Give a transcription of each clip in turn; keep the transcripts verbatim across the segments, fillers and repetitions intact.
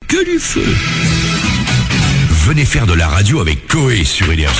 que du feu. Venez faire de la radio avec Coé sur Énergie.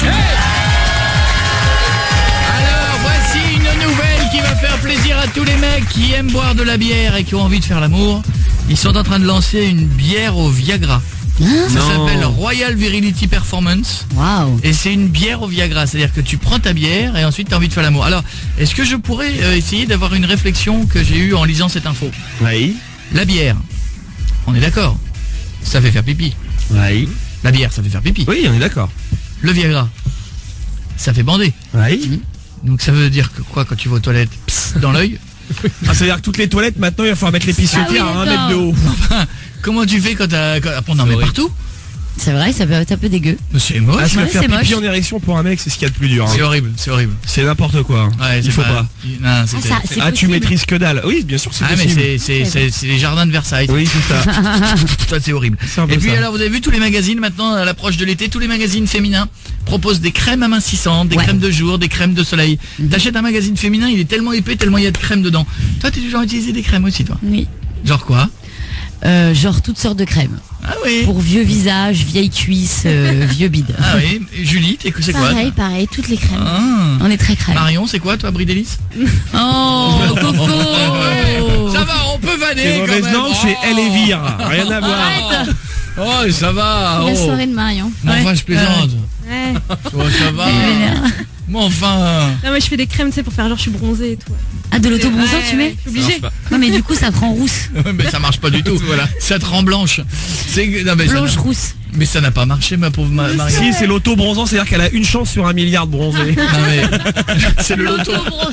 Alors, voici une nouvelle qui va faire plaisir à tous les mecs qui aiment boire de la bière et qui ont envie de faire l'amour. Ils sont en train de lancer une bière au Viagra. Hein? Ça s'appelle Royal Virility Performance. Waouh. Et c'est une bière au Viagra, c'est-à-dire que tu prends ta bière et ensuite tu as envie de faire l'amour. Alors, est-ce que je pourrais euh, essayer d'avoir une réflexion que j'ai eue en lisant cette info? Oui. La bière, on est d'accord, ça fait faire pipi. Oui. La bière, ça fait faire pipi. Oui, on est d'accord. Le Viagra, ça fait bander. Oui. Donc ça veut dire que quoi quand tu vas aux toilettes, pss, dans l'œil? Ah, ça veut dire que toutes les toilettes, maintenant, il va falloir mettre les pissotières Ah oui, à un mètre de haut. Enfin, comment tu fais quand t'as... Quand... On en met partout? C'est vrai, ça peut être un peu dégueu. Mais c'est moche. Parce que Ouais, faire c'est pipi moche. en érection pour un mec, c'est ce qu'il y a de plus dur. hein. C'est horrible, c'est horrible. C'est n'importe quoi. Ouais, Il c'est faut pas. Non, c'est... Ah, ça, c'est Ah, tu possible. maîtrises que dalle. Oui, bien sûr, c'est Ah mais possible. c'est, c'est, c'est, c'est les jardins de Versailles. Oui, c'est ça. Ça c'est horrible. C'est un peu Et puis ça. alors vous avez vu tous les magazines maintenant à l'approche de l'été, tous les magazines féminins proposent des crèmes amincissantes, des Ouais. crèmes de jour, des crèmes de soleil. Mhm. T'achètes un magazine féminin, il est tellement épais, tellement il y a de crème dedans. Toi t'es du genre à utiliser des crèmes aussi toi? Oui. Genre quoi? Euh, genre toutes sortes de crèmes. Ah oui. Pour vieux visage, vieilles cuisses, euh, vieux bide. Ah oui. Et Julie, t'es, c'est quoi? Pareil, toi pareil, toutes les crèmes. Ah. On est très crème. Marion, c'est quoi toi, Bridélis? Oh, Coco. Ça va, on peut vanner C'est quand mauvaise même. langue, c'est Oh. elle et vire. Rien à voir. Arrête. Oh, ça va. La Oh. soirée de Marion. Mais enfin, je plaisante. Ouais. Oh, ça va. Elle est vénère. Mais enfin. Non, moi je fais des crèmes, tu sais, pour faire genre je suis bronzée et tout. Ah, de l'auto-bronzant, Ouais, tu mets? ouais, je suis obligée. Non, mais du coup, ça te rend rousse. Ouais, mais ça marche pas du tout. Voilà. Ça te rend blanche. C'est non, mais ça Blanche n'a- rousse. mais ça n'a pas marché, ma pauvre Ma- Marion. Si, c'est l'auto-bronzant, c'est-à-dire qu'elle a une chance sur un milliard de bronzés. Non, mais c'est le loto.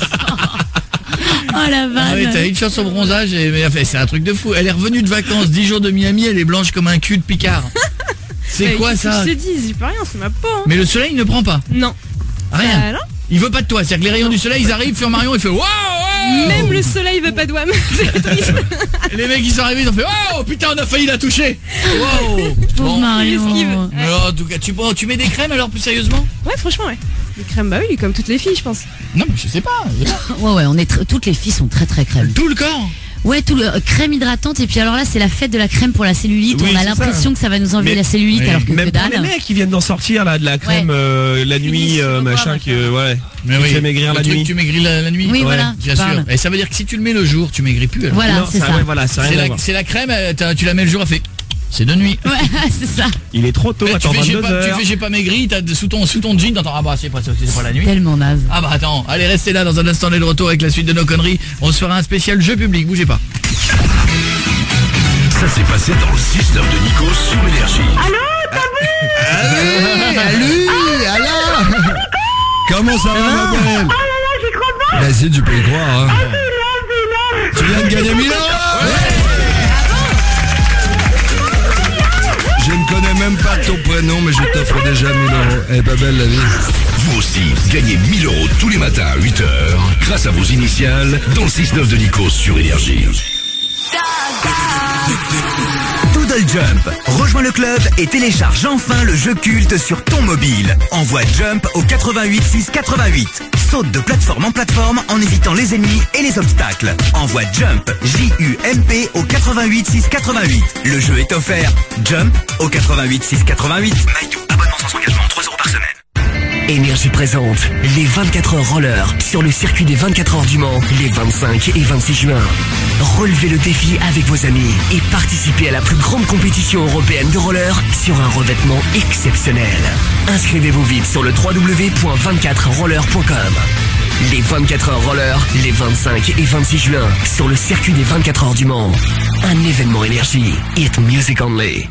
Oh la Ah oui, t'as vanne. une chance au bronzage et mais enfin, c'est un truc de fou. Elle est revenue de vacances dix jours de Miami, elle est blanche comme un cul de Picard. C'est Mais quoi qu'est-ce ça? que Je te dis, j'y peux rien, c'est ma peau. Hein. Mais le soleil ne prend pas. Non. Rien. Bah, non. Il veut pas de toi, c'est-à-dire que les rayons du soleil ils arrivent sur Marion, il fait waouh, waouh. Même le soleil veut pas de wham. C'est triste. Et les mecs ils sont arrivés, ils ont fait oh putain, on a failli la toucher. Wow. Pauvre Marion. esquive. Mais en tout cas, tu, tu mets des crèmes alors plus sérieusement? Ouais, franchement, ouais. Les crèmes, bah oui, comme toutes les filles, je pense. Non mais je sais pas. Ouais, ouais, on est tr- toutes les filles sont très très crème. Tout le corps. Ouais, tout le euh, crème hydratante. Et puis alors là, c'est la fête de la crème pour la cellulite. Oui, on a c'est l'impression ça. que ça va nous enlever Mais- la cellulite oui, alors que Même que pour les dalle. mecs qui viennent d'en sortir là, de la crème Ouais. euh, la nuit, Finition, euh, machin, machin. qui, euh, ouais, Mais qui oui. fait maigrir Le la truc, nuit. Tu maigris la, la nuit. Oui, Ouais, voilà, bien je sûr. parle. Et ça veut dire que si tu le mets le jour, tu maigris plus. alors. Voilà, Non, c'est ça, ça. ouais, voilà, ça a C'est rien à la, voir. c'est la crème, euh, t'as- tu la mets le jour, elle fait c'est de nuit. Ouais, c'est ça. Il est trop tôt, Eh, tu, attends fais j'ai vingt-deux pas, tu heures. fais j'ai pas maigri, t'as de- sous ton, sous ton jean, t'entends ah bah c'est pas, c'est pas la nuit. Tellement naze. Ah bah attends, allez restez là, dans un instant on est de retour avec la suite de nos conneries. On se fera un spécial jeu public, bougez pas. Ça s'est passé dans le six neuf de Nico sur Énergie. Salut, alors comment ça va, ma belle? Vas-y, tu peux y croire, hein. Tu viens de gagner mille euros. Je ne connais même pas ton prénom, mais je t'offre déjà mille euros. Elle est pas belle, la vie. Vous aussi, gagnez mille euros tous les matins à huit heures grâce à vos initiales dans le six neuf de Nico sur Énergie. Doodle Jump. Rejoins le club et télécharge enfin le jeu culte sur ton mobile. Envoie Jump au quatre-vingt-huit six quatre-vingt-huit. Saute de plateforme en plateforme en évitant les ennemis et les obstacles. Envoie Jump, J U M P au quatre-vingt-huit six quatre-vingt-huit. Le jeu est offert. Jump au quatre-vingt-huit six quatre-vingt-huit. Maïtou, abonnement sans engagement, trois euros par semaine. Énergie présente les vingt-quatre heures roller sur le circuit des vingt-quatre heures du Mans les vingt-cinq et vingt-six juin. Relevez le défi avec vos amis et participez à la plus grande compétition européenne de roller sur un revêtement exceptionnel. Inscrivez-vous vite sur le w w w point vingt-quatre roller point com. Les vingt-quatre heures roller, les vingt-cinq et vingt-six juin sur le circuit des vingt-quatre heures du Mans. Un événement Énergie. Hit music only.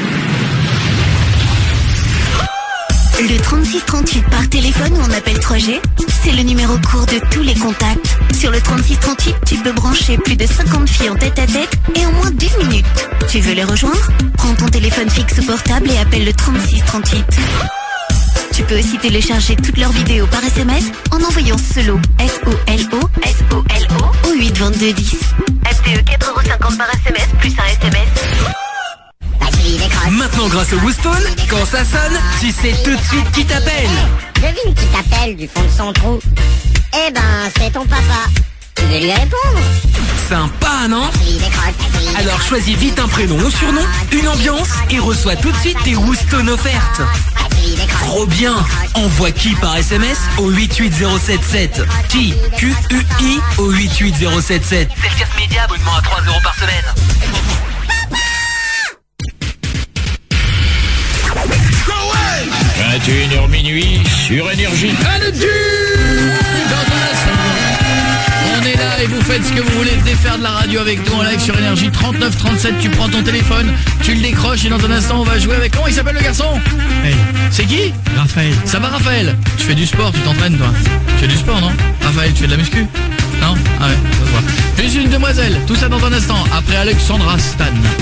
Le trente-six trente-huit par téléphone ou en appel trois G, c'est le numéro court de tous les contacts. Sur le trente-six trente-huit, tu peux brancher plus de cinquante filles en tête à tête et en moins d'une minute. Tu veux les rejoindre? Prends ton téléphone fixe ou portable et appelle le trente-six trente-huit. Tu peux aussi télécharger toutes leurs vidéos par S M S en envoyant SOLO, S O L O, S O L O, au huit vingt-deux dix. M T E quatre euros cinquante par S M S, plus un S M S. Maintenant grâce au Woosphone, quand ça sonne, tu sais tout de suite qui t'appelle. Devine qui t'appelle du fond de son trou. Eh ben, c'est ton papa. Tu veux lui répondre? Sympa, non? Vas-y, décroche. Alors choisis vite un prénom ou surnom, une ambiance et reçois tout de suite tes Wooston offertes. Vas-y, décroche. Trop bien! Envoie qui par S M S au huit huit zéro sept sept. Qui? Q U I au huit huit zéro sept sept. C'est le carte média, abonnement à trois euros par semaine. vingt et une heures minuit sur Énergie. À le dessus dans un instant. On est là et vous faites ce que vous voulez, défaire de la radio avec nous en live sur Énergie. Trente-neuf trente-sept, tu prends ton téléphone, tu le décroches et dans un instant on va jouer avec... Comment il s'appelle le garçon? Hey, C'est qui? Raphaël. Ça va Raphaël? Tu fais du sport, tu t'entraînes toi? Tu fais du sport non? Raphaël, tu fais de la muscu? Non? Ah ouais, ça se voit. Plus une demoiselle, tout ça dans un instant, après Alexandra Stan.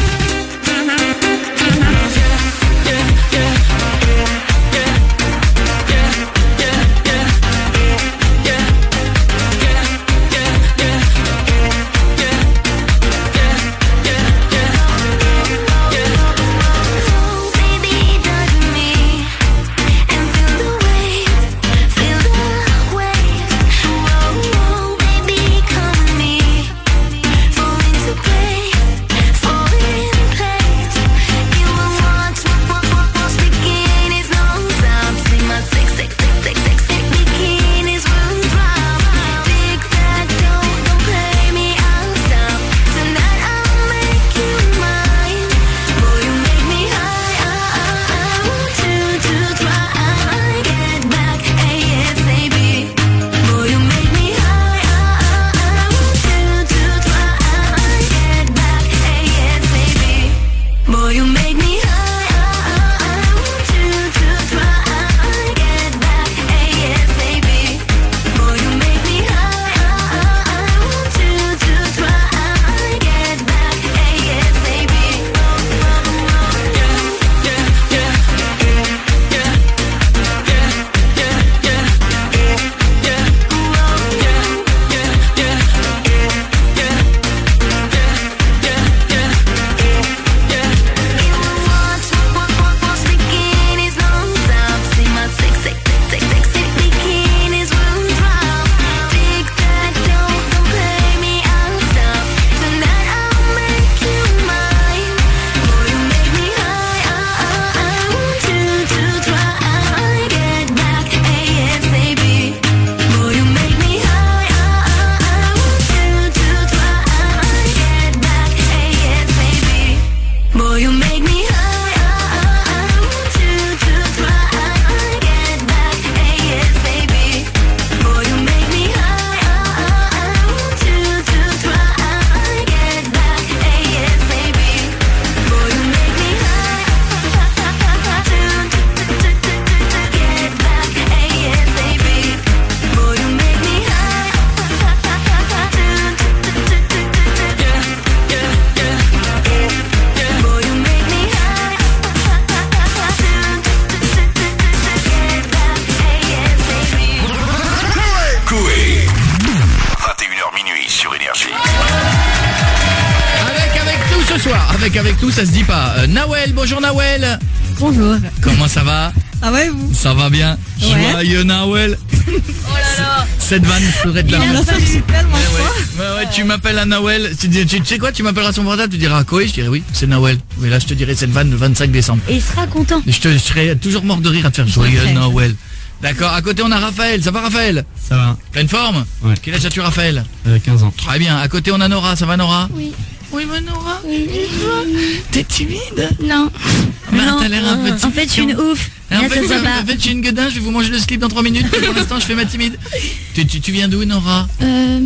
Avec avec tout, ça se dit pas. Euh, Nawel, bonjour Nawel. Bonjour. Comment ça va? Ah ouais, vous? Ça va bien. Ouais. Joyeux Nawel. Oh là là. Cette vanne faudrait de la Il a rendre. fallu- tellement Ouais, ouais, ouais, tu m'appelles à Nawel. Tu, dis- tu, tu sais quoi? Tu m'appelleras son portable, tu diras Koé, je dirais oui, c'est Nawel. Mais là, je te dirai cette vanne le vingt-cinq décembre. Et il sera content. Je, te, je serai toujours mort de rire à te faire joyeux Ouais. Nawel. D'accord, à côté on a Raphaël. Ça va Raphaël? Ça va. Pleine forme? Ouais. Quel âge as-tu Raphaël? Euh, quinze ans. Très bien, à côté on a Nora. Ça va Nora? Oui. Oui, mais Nora, Oui. t'es timide? Non. Bah, Non. t'as l'air un peu En fait, je suis une ouf. En Là, fait, ça se en voit pas. fait, je suis une gueudin, je vais vous manger le slip dans trois minutes. Pour l'instant, je fais ma timide. Tu, tu, tu viens d'où, Nora? Euh,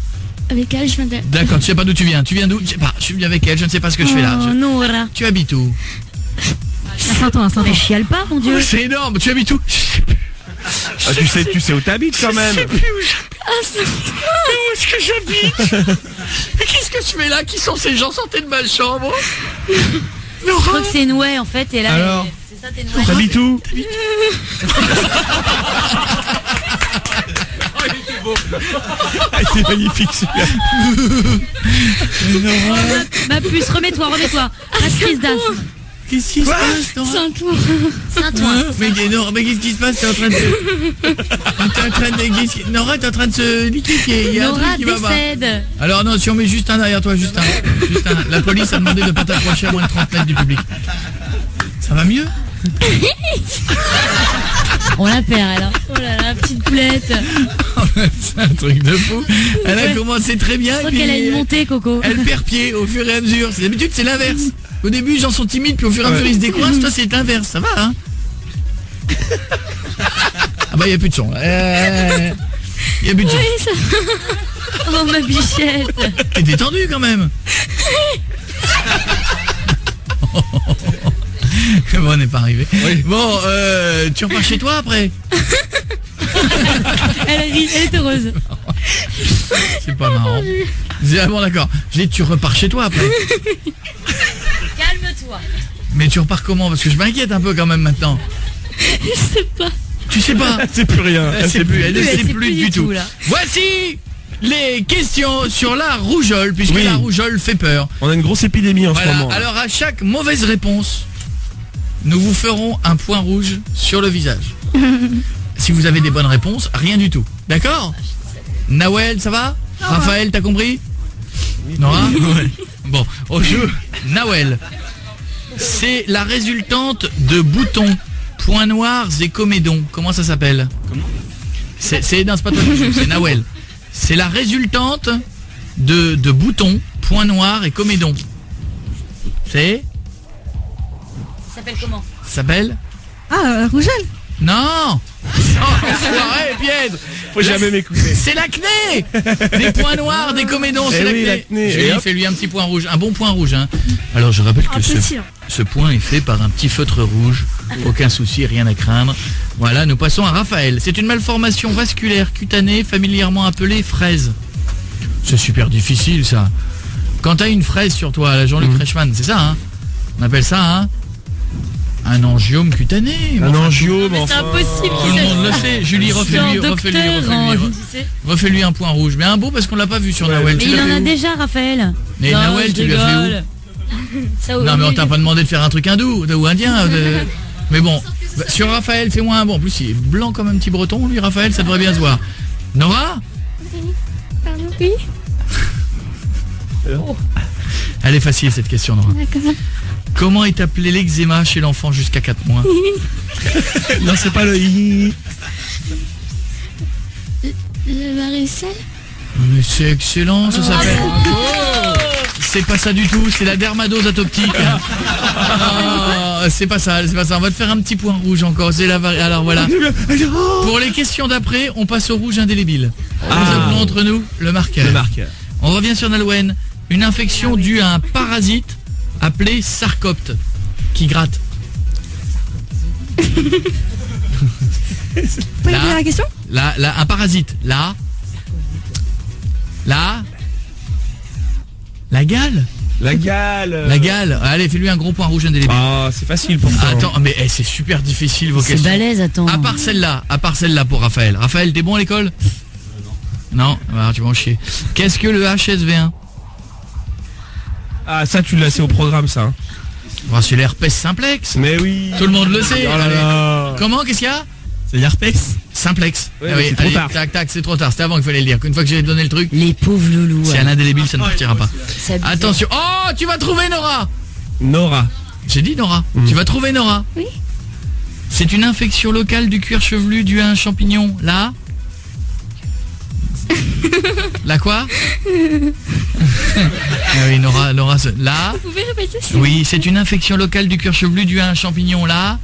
avec elle, je viens de... D'accord, tu sais pas d'où tu viens. Tu viens d'où? Je sais pas, je suis venu avec elle, je ne sais pas ce que je fais là. Oh, Je- Nora. Tu habites où? Attends, attends. Mais chiale pas, mon Dieu. C'est énorme, tu habites où? Je sais plus. Ah, tu sais, tu sais où t'habites quand même. Je sais plus où j'habite. Où est-ce que j'habite? Mais qu'est-ce que tu fais là? Qui sont ces gens? Sortez de ma chambre. Je Nora. crois que c'est une ouais, en fait. Et là, Alors elle- c'est ça, t'es une ouais. T'habites où? Ah, c'est magnifique celui-là. Ma puce, remets-toi, remets-toi. Pas de crise d'asthme. Qu'est-ce qui se Quoi passe, Nora? Saint-Ouen. Hein Saint-Ouen. mais, Nora, mais qu'est-ce qui se passe? T'es en train de se... T'es en train de... qu'est-ce qui- Nora, t'es en train de se liquéfier. Il y a un Nora truc qui va pas. décède. Alors non, si on met juste un derrière toi, juste un, juste un. La police a demandé de pas t'approcher à moins de trente mètres du public. Ça va mieux? On la perd, elle. Hein. Oh là là, petite poulette. C'est un truc de fou. Elle a Ouais. commencé très bien. Je crois puis qu'elle a une montée, Coco. Elle perd pied au fur et à mesure. D'habitude, c'est l'inverse. Au début, les gens sont timides, puis au fur et à mesure, ils se décoincent. Toi, c'est l'inverse. Ça va, hein? Ah bah, il n'y a plus de son. Il n'y a plus de son. Oui, ça... Oh, ma bichette. T'es détendu quand même. Bon, on n'est pas arrivé. Bon, euh, tu repars chez toi après? Elle rit, elle est heureuse. C'est pas marrant. Ah bon, d'accord. J'ai dit, tu repars chez toi après. Calme-toi. Mais tu repars comment? Parce que je m'inquiète un peu quand même maintenant. Je sais pas. Tu sais pas? C'est plus rien. Elle sait plus, elle ne Elle sait sait plus plus du du tout. tout, là. Voici les questions sur la rougeole, puisque Oui. la rougeole fait peur. On a une grosse épidémie en ce Voilà. moment. Alors à chaque mauvaise réponse, nous vous ferons un point rouge sur le visage. Si vous avez des bonnes réponses, rien du tout. D'accord? Nawel, ça va? Raphaël, t'as compris? Nora? Ouais. Bon, au jeu, Nawel. C'est la résultante de boutons, points noirs et comédons. Comment ça s'appelle? Comment? C'est, c'est, non, c'est pas toi qui joues, c'est Nawel. C'est la résultante de, de boutons, points noirs et comédons. C'est? Ça s'appelle comment? Ça s'appelle? Ah, Rougel. Non! Oh, enfoiré, piètre! Faut jamais m'écouter. C'est l'acné! Des points noirs, des comédons, c'est Eh oui, l'acné. l'acné. Et Julie, hop. fais-lui un petit point rouge, un bon point rouge. Hein. Alors je rappelle que Un ce, petit, hein. ce point est fait par un petit feutre rouge. Aucun souci, rien à craindre. Voilà, nous passons à Raphaël. C'est une malformation vasculaire cutanée familièrement appelée fraise. C'est super difficile ça. Quand t'as une fraise sur toi, la Jean-Luc Mmh. Reichmann, c'est ça, hein? On appelle ça, hein? Un angiome cutané. mais Un enfin, angiome, Mais c'est enfin. impossible tout le monde le sait. Julie, refais-lui, Genre refais-lui, docteur en- refais-lui, tu sais. refais-lui un point rouge. Mais un beau parce qu'on l'a pas vu sur Nawel. Mais Tu il l'as en fait a où? déjà, Raphaël. Mais Non, Nawel, je tu lui as fait où? rigole. Ça, Non mais on oui, t'a pas demandé de faire un truc hindou ou indien. de- Mais bon, bah, sur Raphaël, fais-moi un bon. En plus, il est blanc comme un petit breton, lui, Raphaël, ça devrait bien se voir. Nora? Pardon, oui. Elle est facile cette question, Nora. D'accord. Comment est appelé l'eczéma chez l'enfant jusqu'à quatre mois? Non, c'est pas le i. Le varicelle. Mais c'est excellent, ça s'appelle. C'est pas ça du tout, c'est la dermadose atoptique. Ah, c'est pas ça, c'est pas ça. On va te faire un petit point rouge encore. C'est la vari- Alors voilà. Pour les questions d'après, on passe au rouge indélébile. Nous appelons entre nous le marqueur. Le marqueur. On revient sur Nolwenn. Une infection due à un parasite appelé sarcopte qui gratte. Vous pouvez Là. répéter la question? Là, là, un parasite. Là. Là. La gale. La gale. La gale. Allez, fais-lui un gros point rouge indélébile. Ah, c'est facile pour toi. Attends, mais eh, c'est super difficile vos C'est questions. balèze, attends. À part celle-là, à part celle-là pour Raphaël. Raphaël, t'es bon à l'école? Non, alors tu vas en chier. Qu'est-ce que le H S V un? Ah, ça, tu l'as, c'est au programme, ça. hein. Oh, c'est l'herpès simplex. Mais oui. Tout le monde le sait. Oh là Allez. là. Comment? Qu'est-ce qu'il y a? C'est l'herpès. Simplex. Ouais, Ah mais c'est trop allez, tard. tac, tac, c'est trop tard. C'était avant qu'il fallait le dire. Une fois que j'ai donné le truc, Les pauvres loulous. c'est ouais. un indélébile, ça ne partira pas. C'est abusé. Attention. Oh, tu vas trouver Nora. Nora. J'ai dit Nora. Tu vas trouver Nora. Oui. C'est une infection locale du cuir chevelu due à un champignon. Là. La quoi? Ah oui, Nora, Nora, ce- là. Vous pouvez répéter s'il vous Oui, c'est une infection locale du cuir chevelu due à un champignon. Là.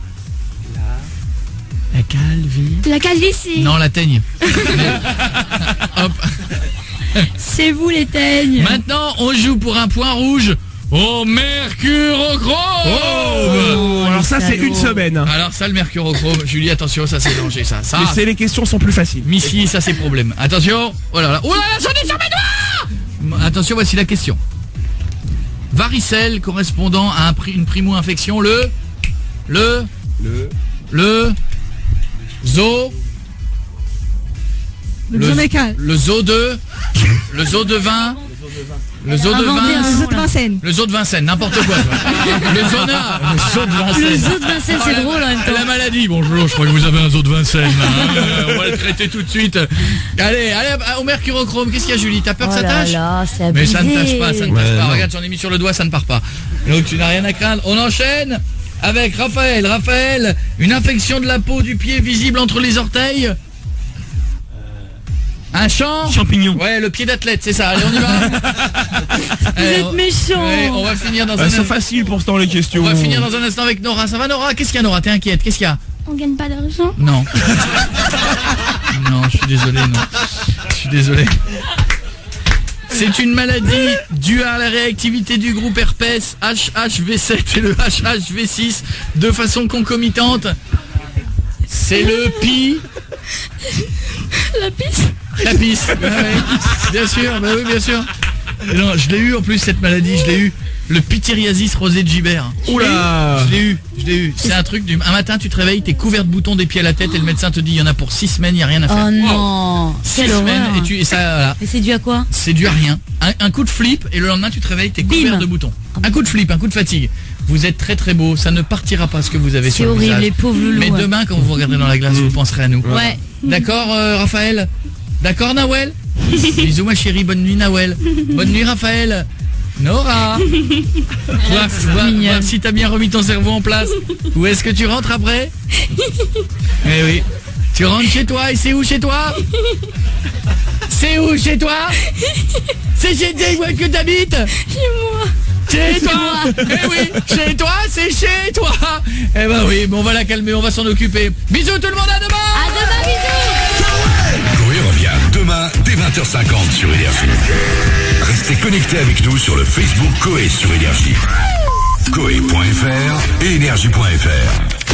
La calvie. plaît? La calvitie. Non, la teigne. Hop. C'est vous les teignes. Maintenant, on joue pour un point rouge au mercurochrome. Oh, alors ça, c'est salauds. une semaine. hein. Alors ça, le mercurochrome, Julie, attention, ça c'est danger, ça. Ça, Mais c'est les questions sont plus faciles. Missy, ça c'est problème. Attention. Oh là là. Oh là là, j'en ai sur mes doigts. Attention, voici la question. Varicelle correspondant à un pri- une primo-infection, le... Le... Le. Le... Zo... Le Zomécal. Le zoo de... Le zoo de vin... Le zoo de Inventez un Vincennes. zoo de Vincennes. Le zoo de Vincennes, n'importe quoi. toi. Le zona, le zoo de Vincennes. Le zoo de Vincennes, c'est Oh, la- drôle en même temps. La maladie, bonjour, je crois que vous avez un zoo de Vincennes. hein. Euh, on va le traiter tout de suite. Allez, allez, au mercurochrome, qu'est-ce qu'il y a Julie? T'as peur que ça Oh là tâche? là, c'est Mais ça ne abusé. tâche pas, ça ne Ouais, tâche pas. non. Regarde, j'en ai mis sur le doigt, ça ne part pas. Donc tu n'as rien à craindre. On enchaîne avec Raphaël. Raphaël, une infection de la peau du pied visible entre les orteils. Un champ. Champignon. Ouais, le pied d'athlète, c'est ça. Allez, on y va. Vous Allez, êtes on- méchants. ouais, on va finir dans un Elles sont instant. faciles pourtant les questions. On va finir dans un instant avec Nora. Ça va Nora? Qu'est-ce qu'il y a Nora? T'es inquiète? Qu'est-ce qu'il y a? On gagne pas d'argent. Non. Non, je suis désolé, non. Je suis désolé. C'est une maladie due à la réactivité du groupe herpès H H V sept et le H H V six de façon concomitante. C'est le pi... La piste. La pisse. Ouais, ouais. Bien sûr, bah oui, bien sûr. Et non, je l'ai eu en plus cette maladie, je l'ai eu. Le pityriasis rosé de Gibert. Oula. Je l'ai eu, je l'ai eu. C'est un truc du... Un matin, tu te réveilles, t'es couvert de boutons des pieds à la tête et le médecin te dit, il y en a pour six semaines, il n'y a rien à faire. Oh non. Six Quelle semaines horreur. et tu... Et ça, voilà. Mais c'est dû à quoi? C'est dû à rien. Un, un coup de flip et le lendemain, tu te réveilles, t'es couvert Bim. de boutons. Un coup de flip, un coup de fatigue. Vous êtes très très beau, ça ne partira pas ce que vous avez C'est sur le horrible, visage. les pauvres loulous. Mais ouais. demain, quand vous vous regarderez dans la glace, vous penserez à nous. Ouais. D'accord, euh, Raphaël? D'accord, Nawel? Bisous, ma chérie. Bonne nuit, Nawel. Bonne nuit, Raphaël. Nora. Voir, voir- voir si t'as bien remis ton cerveau en place. Où est-ce que tu rentres après? Eh oui. Tu rentres chez toi et c'est où chez toi? C'est où chez toi? C'est chez toi que t'habites? Chez moi. Chez toi. Eh oui, chez toi, c'est chez toi. Eh ben oui, bon, on va la calmer, on va s'en occuper. Bisous tout le monde, à demain. À demain, bisous. Coé revient demain dès vingt heures cinquante sur Énergie. Restez connectés avec nous sur le Facebook Coé sur Énergie. Coé point F R et Énergie point F R.